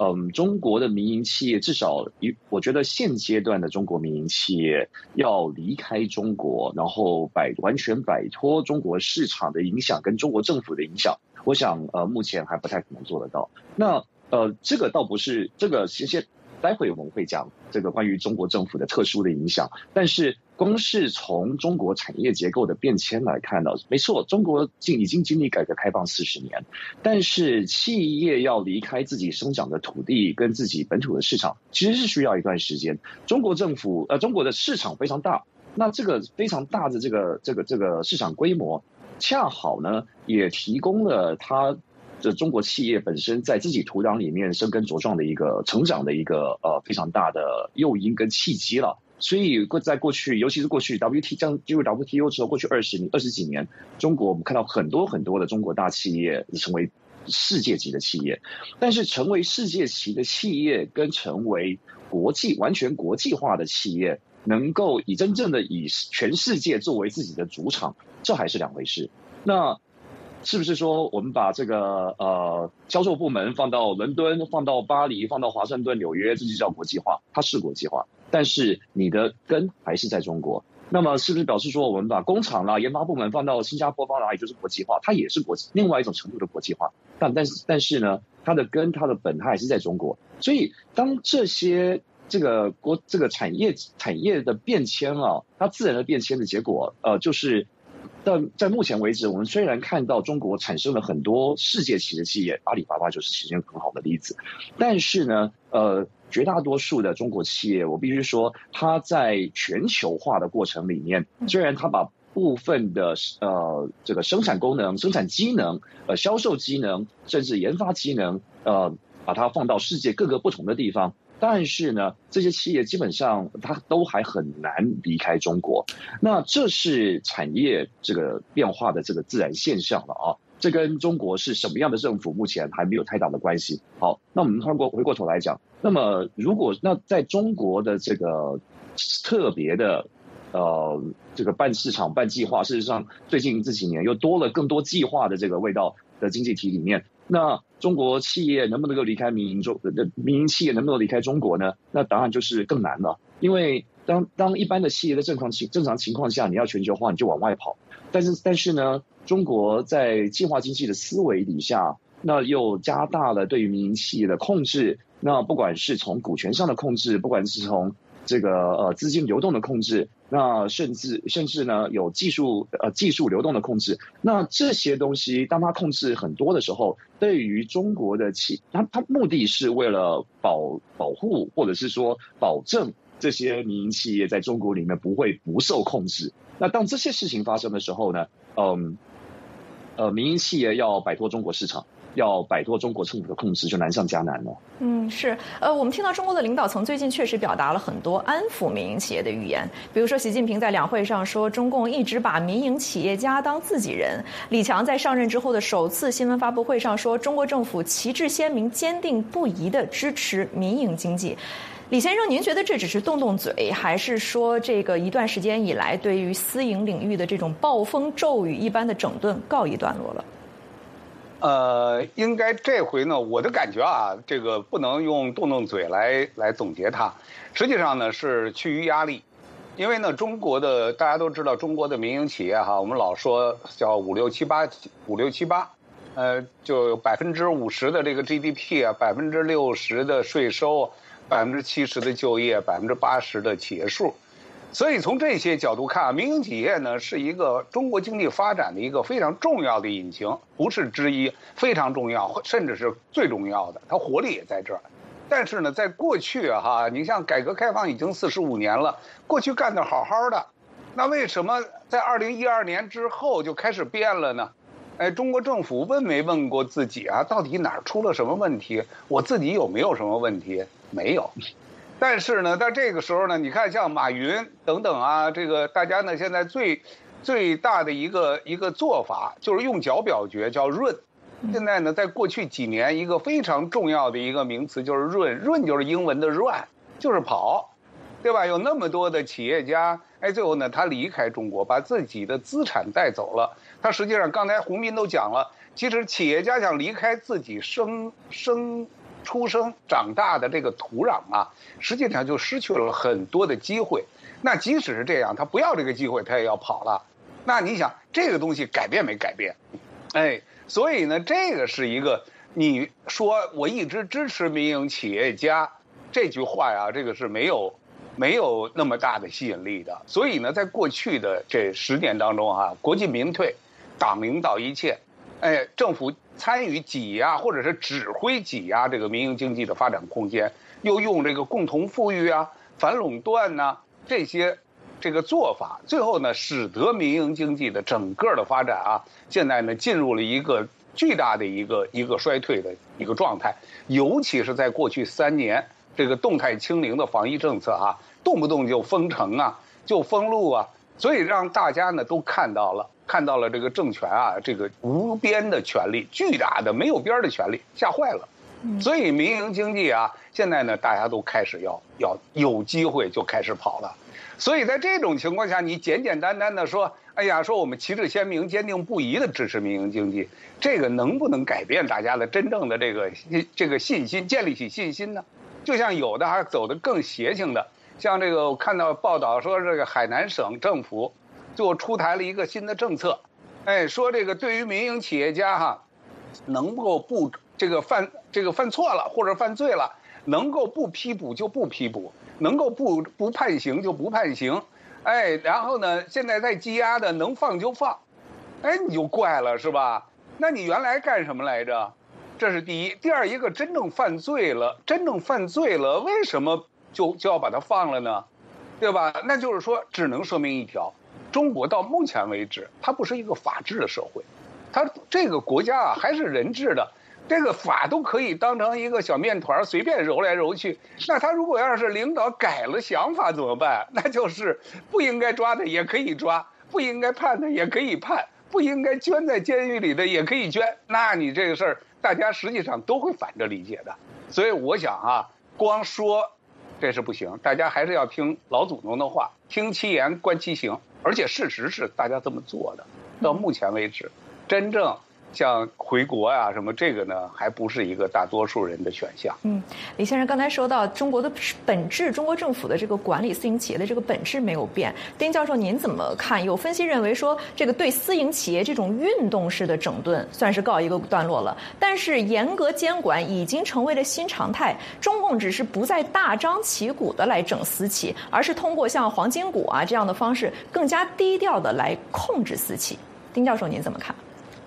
中国的民营企业至少我觉得现阶段的中国民营企业要离开中国，然后完全摆脱中国市场的影响跟中国政府的影响，我想目前还不太可能做得到。那这个倒不是这个待会我们会讲这个关于中国政府的特殊的影响，但是光是从中国产业结构的变迁来看呢，没错，中国已经经历改革开放40年，但是企业要离开自己生长的土地跟自己本土的市场，其实是需要一段时间。中国的市场非常大，那这个非常大的这个市场规模，恰好呢也提供了它这中国企业本身在自己土壤里面生根茁壮的一个成长的一个非常大的诱因跟契机了。所以在过去，尤其是过去进入 WTO 之后，过去20几年，中国我们看到很多很多的中国大企业成为世界级的企业，但是成为世界级的企业跟成为完全国际化的企业，能够真正的以全世界作为自己的主场，这还是两回事。那是不是说我们把这个销售部门放到伦敦、放到巴黎、放到华盛顿、纽约，这就叫国际化？它是国际化，但是你的根还是在中国。那么是不是表示说我们把工厂啦、研发部门放到新加坡、放到哪里就是国际化？它也是另外一种程度的国际化。但是呢，它的根、它的本，它还是在中国。所以当这些这个产业的变迁啊，它自然的变迁的结果，就是在目前为止，我们虽然看到中国产生了很多世界级的企业，阿里巴巴就是其中一个很好的例子，但是呢，绝大多数的中国企业，我必须说，它在全球化的过程里面，虽然它把部分的这个生产功能、生产机能、销售机能，甚至研发机能，把它放到世界各个不同的地方。但是呢，这些企业基本上它都还很难离开中国，那这是产业这个变化的这个自然现象了啊。这跟中国是什么样的政府目前还没有太大的关系。好，那我们回过头来讲，那么那在中国的这个特别的这个半市场半计划，事实上最近这几年又多了更多计划的这个味道的经济体里面，那中国企业能不能够离开民营企业能不能离开中国呢？那答案就是更难了，因为当一般的企业的正常情况下，你要全球化你就往外跑，但是呢，中国在计划经济的思维底下，那又加大了对于民营企业的控制，那不管是从股权上的控制，不管是从这个资金流动的控制，那甚至呢有技术流动的控制，那这些东西当它控制很多的时候，对于中国的它目的是为了保护或者是说保证这些民营企业在中国里面不受控制。那当这些事情发生的时候呢，民营企业要摆脱中国市场，要摆脱中国政府的控制，就难上加难了。 是。我们听到中国的领导层最近确实表达了很多安抚民营企业的语言，比如说习近平在两会上说，中共一直把民营企业家当自己人。李强在上任之后的首次新闻发布会上说，中国政府旗帜鲜明、坚定不移地支持民营经济。李先生，您觉得这只是动动嘴，还是说这个一段时间以来对于私营领域的这种暴风骤雨一般的整顿告一段落了？ 应该这回呢，我的感觉啊，这个不能用动动嘴来总结它，实际上呢是趋于压力，因为呢中国的大家都知道，中国的民营企业哈，我们老说叫5678，就50%的这个 GDP 啊，60%的税收，70%的就业，80%的企业数。所以从这些角度看，民营企业呢是一个中国经济发展的一个非常重要的引擎，不是之一，非常重要，甚至是最重要的，它活力也在这儿。但是呢，在过去哈，你像改革开放已经45年了，过去干得好好的，那为什么在2012年之后就开始变了呢？中国政府问没问过自己啊？到底哪儿出了什么问题？我自己有没有什么问题？没有。但是呢，在这个时候呢，你看像马云等等啊，这个大家呢现在最大的一个做法就是用脚表决，叫润。现在呢，在过去几年，一个非常重要的一个名词就是润，润就是英文的 run， 就是跑，对吧？有那么多的企业家，最后呢，他离开中国，把自己的资产带走了。他实际上刚才洪斌都讲了，其实企业家想离开自己生出生长大的这个土壤啊，实际上就失去了很多的机会。那即使是这样，他不要这个机会，他也要跑了。那你想，这个东西改变没改变？所以呢，这个是一个你说我一直支持民营企业家这句话呀，这个是没有那么大的吸引力的。所以呢，在过去的这10年当中啊，国进民退，党领导一切，政府参与挤压或者是指挥挤压这个民营经济的发展空间，又用这个共同富裕啊、反垄断呐这些这个做法，最后呢，使得民营经济的整个的发展啊，现在呢进入了一个巨大的一个衰退的一个状态，尤其是在过去3年这个动态清零的防疫政策啊，动不动就封城啊，就封路啊，所以让大家呢都看到了这个政权啊，这个无边的权力，巨大的没有边的权力，吓坏了。所以民营经济啊，现在呢大家都开始要有机会就开始跑了。所以在这种情况下，你简简单单的说，说我们旗帜鲜明、坚定不移的支持民营经济，这个能不能改变大家的真正的这个信心，建立起信心呢？就像有的还走得更邪性的，像这个我看到报道说，这个海南省政府就出台了一个新的政策，说这个对于民营企业家能够不犯错了或者犯罪了，能够不批捕就不批捕，能够不判刑就不判刑，然后呢，现在在羁押的能放就放，你就怪了是吧？那你原来干什么来着？这是第一。第二，一个真正犯罪了，为什么就要把它放了呢？对吧？那就是说，只能说明一条：中国到目前为止，它不是一个法治的社会，它这个国家啊还是人治的。这个法都可以当成一个小面团随便揉来揉去，那他如果要是领导改了想法怎么办？那就是不应该抓的也可以抓，不应该判的也可以判，不应该捐在监狱里的也可以捐。那你这个事儿，大家实际上都会反着理解的。所以我想啊，光说这是不行，大家还是要听老祖宗的话，听其言观其行。而且事实是大家这么做的，到目前为止，真正像回国啊什么，这个呢还不是一个大多数人的选项。 李先生刚才说到中国的本质，中国政府的这个管理私营企业的这个本质没有变。丁教授您怎么看？有分析认为说，这个对私营企业这种运动式的整顿算是告一个段落了，但是严格监管已经成为了新常态。中共只是不再大张旗鼓的来整私企，而是通过像黄金股啊这样的方式，更加低调的来控制私企。丁教授您怎么看？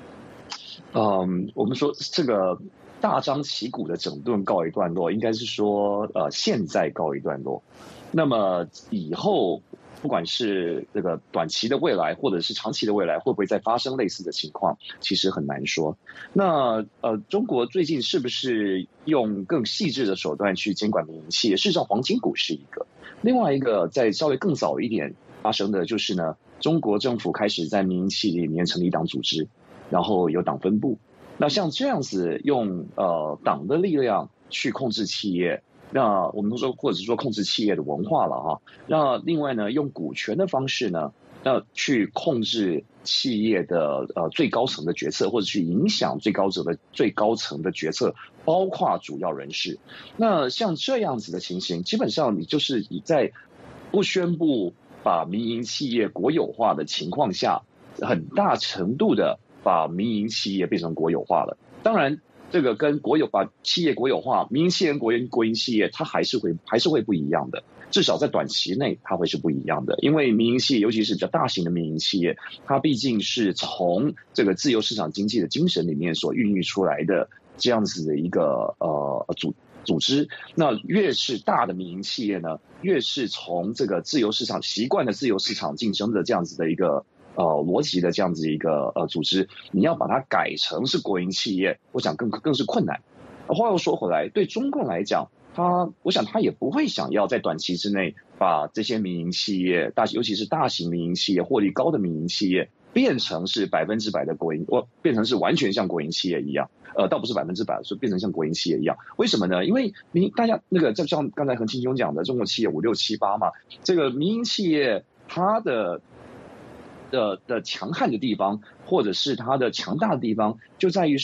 我们说这个大张旗鼓的整顿告一段落，应该是说现在告一段落。那么以后不管是这个短期的未来，或者是长期的未来，会不会再发生类似的情况，其实很难说。那中国最近是不是用更细致的手段去监管民营企业？事实上，黄金股是一个。另外一个在稍微更早一点发生的就是呢，中国政府开始在民营企业里面成立党组织。然后有党分部，那像这样子用党的力量去控制企业，那我们都说或者是说控制企业的文化了哈。那另外呢，用股权的方式呢，那去控制企业的最高层的决策，或者去影响最高层的决策，包括主要人士。那像这样子的情形，基本上你就是你在不宣布把民营企业国有化的情况下，很大程度的把民营企业变成国有化了。当然，这个跟把企业国有化、民营企业跟国营企业，它还是会不一样的。至少在短期内，它会是不一样的。因为民营企业，尤其是比较大型的民营企业，它毕竟是从这个自由市场经济的精神里面所孕育出来的这样子的一个组织。那越是大的民营企业呢，越是从这个自由市场习惯的自由市场竞争的这样子的一个逻辑的这样子一个组织，你要把它改成是国营企业，我想更是困难。话又说回来，对中共来讲，我想他也不会想要在短期之内把这些民营企业，尤其是大型民营企业、获利高的民营企业，变成是100%的国营，变成是完全像国营企业一样。倒不是100%，是变成像国营企业一样。为什么呢？因为大家那个就像刚才何庆兄讲的，中国企业5、6、7、8嘛，这个民营企业它的强悍的地方，或者是它的强大的地方，就在于说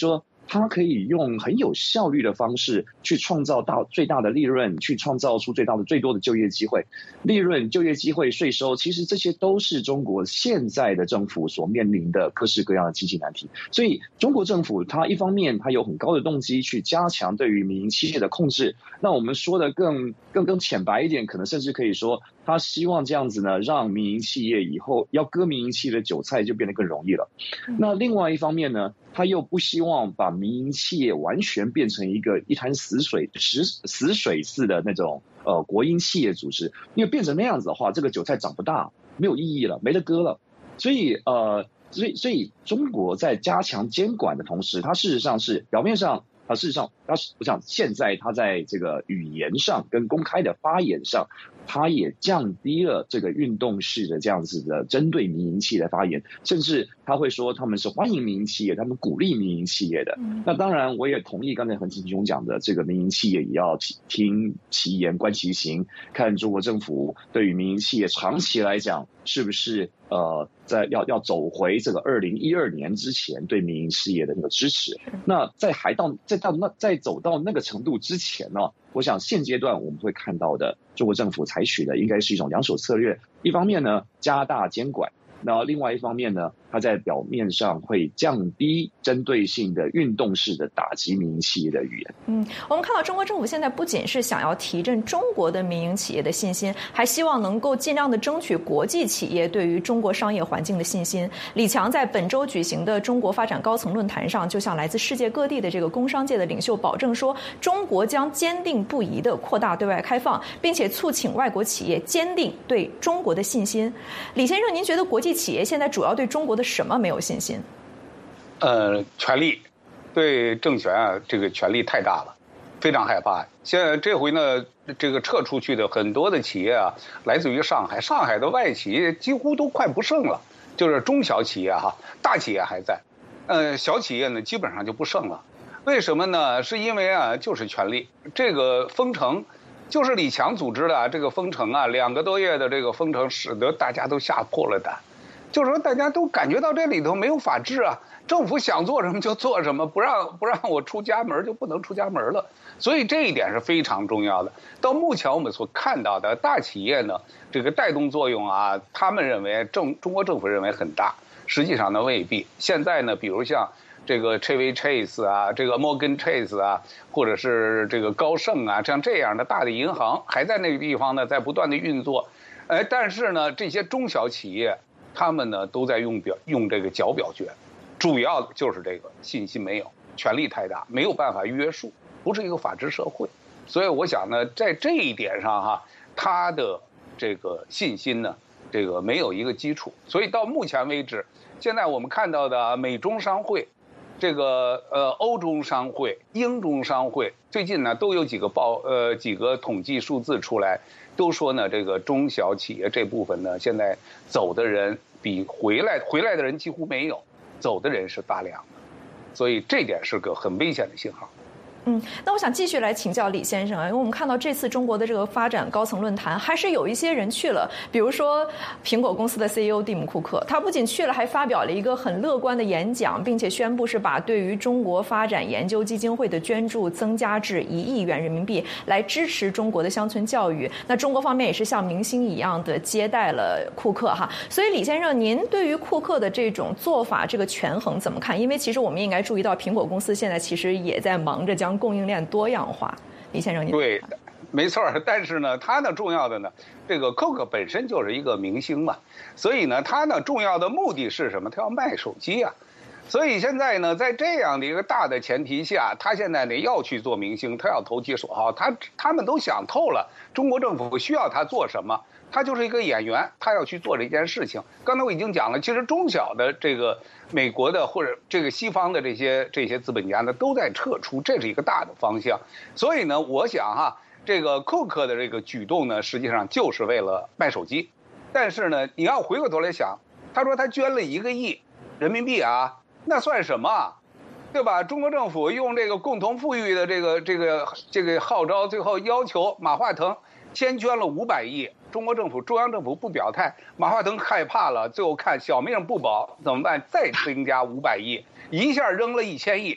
它可以用很有效率的方式去创造到最大的利润，去创造出最多的就业机会。利润、就业机会、税收，其实这些都是中国现在的政府所面临的各式各样的经济难题。所以中国政府它一方面它有很高的动机去加强对于民营企业的控制，那我们说的更浅白一点，可能甚至可以说他希望这样子呢，让民营企业以后要割民营企业的韭菜就变得更容易了。那另外一方面呢，他又不希望把民营企业完全变成一滩死水似的那种国营企业组织，因为变成那样子的话，这个韭菜长不大，没有意义了，没得割了。所以中国在加强监管的同时，它事实上是表面上。我想现在他在这个语言上跟公开的发言上，他也降低了这个运动式的这样子的针对民营企业的发言，甚至他会说他们是欢迎民营企业，他们鼓励民营企业的。那当然，我也同意刚才何庆兄讲的，这个民营企业也要听其言观其行，看中国政府对于民营企业长期来讲是不是要走回这个2012年之前对民营事业的那个支持。那在走到那个程度之前呢，我想现阶段我们会看到的中国政府采取的应该是一种两手策略，一方面呢加大监管，那另外一方面呢，它在表面上会降低针对性的运动式的打击民营企业的语言。 我们看到中国政府现在不仅是想要提振中国的民营企业的信心，还希望能够尽量的争取国际企业对于中国商业环境的信心。李强在本周举行的中国发展高层论坛上，就向来自世界各地的这个工商界的领袖保证说，中国将坚定不移地扩大对外开放，并且促请外国企业坚定对中国的信心。李先生，您觉得国际企业现在主要对中国的什么没有信心？ 权力，对政权啊，这个权力太大了，非常害怕。现在这回呢，这个撤出去的很多的企业啊，来自于上海，上海的外企业几乎都快不剩了，就是中小企业哈，大企业还在，小企业呢基本上就不剩了。为什么呢？是因为啊，就是权力。这个封城，就是李强组织的这个封城啊，2个多月的这个封城，使得大家都吓破了胆。就是说，大家都感觉到这里头没有法治啊，政府想做什么就做什么，不让我出家门就不能出家门了。所以这一点是非常重要的。到目前我们所看到的大企业呢，这个带动作用啊，他们认为中国政府认为很大，实际上呢未必。现在呢，比如像这个 Chevy Chase 啊，这个 Morgan Chase 啊，或者是这个高盛啊，像这样的大的银行还在那个地方呢，在不断的运作。但是呢，这些中小企业他们呢都在用这个绞表决，主要就是这个信心没有，权力太大，没有办法约束，不是一个法治社会。所以我想呢，在这一点上哈，他的这个信心呢，这个没有一个基础。所以到目前为止，现在我们看到的美中商会，这个欧中商会、英中商会，最近呢都有几个统计数字出来，都说呢这个中小企业这部分呢，现在走的人比回来的人几乎没有，走的人是大量的，所以这点是个很危险的信号。 那我想继续来请教李先生啊，因为我们看到这次中国的这个发展高层论坛，还是有一些人去了，比如说苹果公司的 CEO 蒂姆·库克，他不仅去了，还发表了一个很乐观的演讲，并且宣布是把对于中国发展研究基金会的捐助增加至1亿元人民币，来支持中国的乡村教育。那中国方面也是像明星一样的接待了库克哈。所以李先生，您对于库克的这种做法，这个权衡怎么看？因为其实我们应该注意到，苹果公司现在其实也在忙着将供应链多样化。李先生，您对，没错。但是呢，他呢重要的呢，这个 Cook 本身就是一个明星嘛，所以呢，他呢重要的目的是什么？他要卖手机啊。所以现在呢，在这样的一个大的前提下，他现在呢要去做明星，他要投其所好。他们都想透了，中国政府需要他做什么，他就是一个演员，他要去做这件事情。刚才我已经讲了，其实中小的这个美国的或者这个西方的这些资本家呢，都在撤出，这是一个大的方向。所以呢，我想哈，这个库克的这个举动呢，实际上就是为了卖手机。但是呢，你要回过头来想，他说他捐了1个亿人民币啊，那算什么？对吧？中国政府用这个共同富裕的这个号召，最后要求马化腾先捐了500亿，中央政府不表态，马化腾害怕了，最后看小命不保怎么办？再增加500亿，一下扔了1000亿，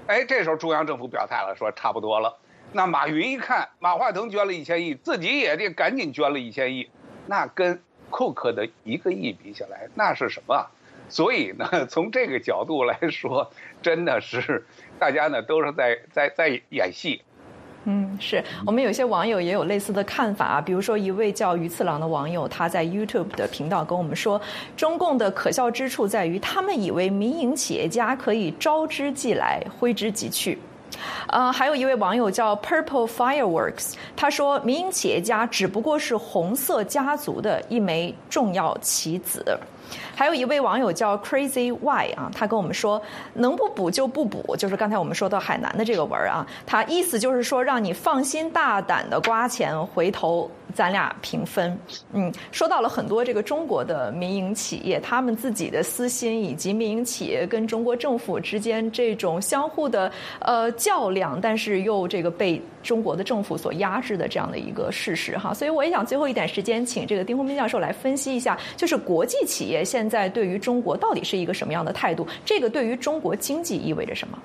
哎，这时候中央政府表态了，说差不多了。那马云一看，马化腾捐了1000亿，自己也得赶紧捐了1000亿，那跟库克的1个亿比起来，那是什么？所以呢，从这个角度来说，真的是大家呢都是在演戏。 是我们有些网友也有类似的看法啊，比如说一位叫鱼次郎的网友，他在 YouTube 的频道跟我们说，中共的可笑之处在于，他们以为民营企业家可以招之即来，挥之即去。还有一位网友叫 Purple Fireworks， 他说民营企业家只不过是红色家族的一枚重要棋子。还有一位网友叫 Crazy Y 啊，他跟我们说，能不补就不补，就是刚才我们说到海南的这个文啊，他意思就是说让你放心大胆的刮钱，回头咱俩平分。说到了很多这个中国的民营企业，他们自己的私心，以及民营企业跟中国政府之间这种相互的较量，但是又这个被中国的政府所压制的这样的一个事实哈。所以我也想最后一点时间，请这个丁宏斌教授来分析一下，就是国际企业现在对于中国到底是一个什么样的态度？这个对于中国经济意味着什么？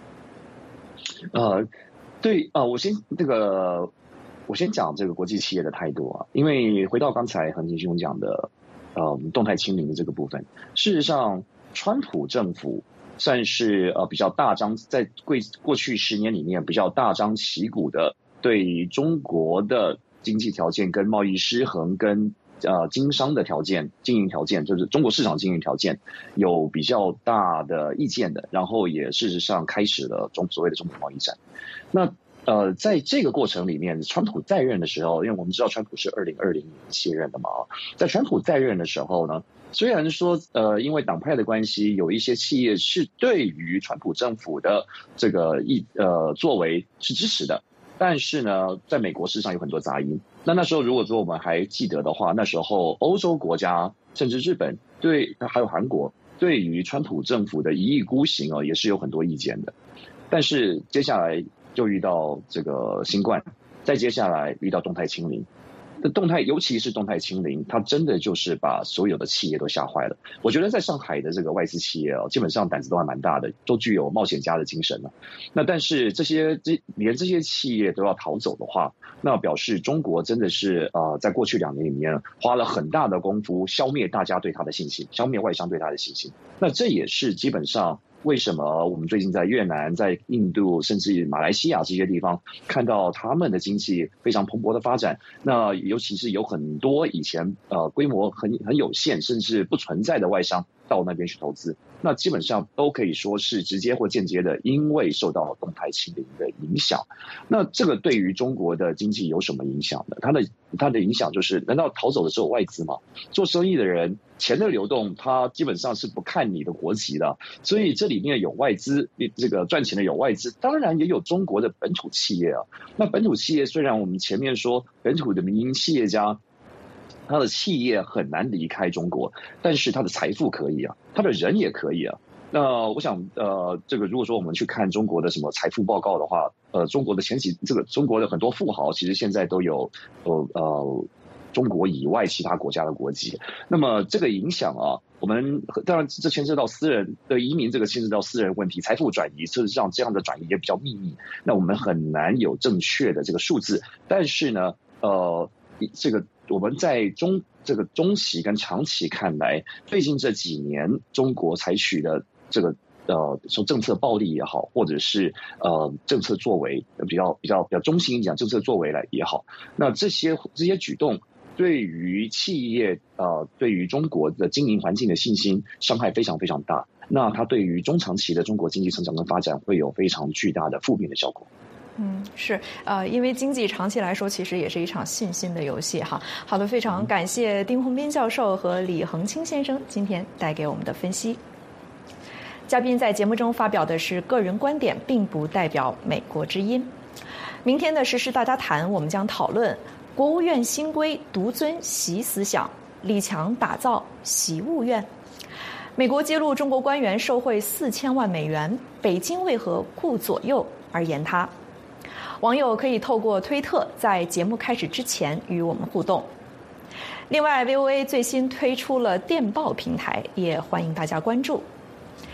我先讲这个国际企业的态度啊，因为回到刚才恒清兄讲的，动态清零的这个部分，事实上，川普政府算是比较大张，在过去10年里面比较大张旗鼓的对中国的经济条件跟贸易失衡跟经商的条件、经营条件，就是中国市场经营条件有比较大的意见的，然后也事实上开始了所谓的中美贸易战。那在这个过程里面，川普在任的时候，因为我们知道川普是2020年卸任的嘛，在川普在任的时候呢，虽然说因为党派的关系，有一些企业是对于川普政府的这个作为是支持的。但是呢，在美国事实上有很多杂音。那时候如果说我们还记得的话，那时候欧洲国家甚至日本还有韩国对于川普政府的1意孤行也是有很多意见的。但是接下来就遇到这个新冠，再接下来遇到动态清零。尤其是动态清零，它真的就是把所有的企业都吓坏了。我觉得在上海的这个外资企业基本上胆子都还蛮大的，都具有冒险家的精神了。那但是连这些企业都要逃走的话，那表示中国真的是在过去2年里面花了很大的功夫消灭大家对它的信心，消灭外商对它的信心。那这也是基本上为什么我们最近在越南、在印度甚至马来西亚这些地方看到他们的经济非常蓬勃的发展？那尤其是有很多以前规模很有限甚至不存在的外商到那边去投资，那基本上都可以说是直接或间接的因为受到动态清零的影响。那这个对于中国的经济有什么影响呢？它的影响就是，难道逃走的只有外资吗？做生意的人钱的流动，它基本上是不看你的国籍的，所以这里面有外资，这个赚钱的有外资，当然也有中国的本土企业啊。那本土企业虽然我们前面说本土的民营企业家，他的企业很难离开中国，但是他的财富可以啊，他的人也可以啊。那我想，这个如果说我们去看中国的什么财富报告的话，中国的中国的很多富豪其实现在都有中国以外其他国家的国籍。那么这个影响啊，我们当然这牵涉到私人的移民，这个牵涉到私人问题，财富转移，事实上这样的转移也比较秘密，那我们很难有正确的这个数字。但是呢，这个我们在这个中期跟长期看来，最近这几年中国采取的这个说政策暴力也好，或者是政策作为比较中性一点，政策作为来也好，那这些举动对于企业对于中国的经营环境的信心伤害非常非常大。那它对于中长期的中国经济成长跟发展会有非常巨大的负面的效果。 是因为经济长期来说其实也是一场信心的游戏哈。好的，非常感谢丁宏斌教授和李恒清先生今天带给我们的分析。嘉宾在节目中发表的是个人观点，并不代表美国之音。明天的时事大家谈，我们将讨论国务院新规独尊习思想，李强打造习务院。美国揭露中国官员受贿4000万美元，北京为何顾左右而言他？网友可以透过推特在节目开始之前与我们互动。另外 VOA 最新推出了电报平台，也欢迎大家关注。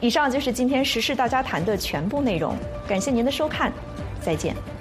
以上就是今天时事大家谈的全部内容，感谢您的收看，再见。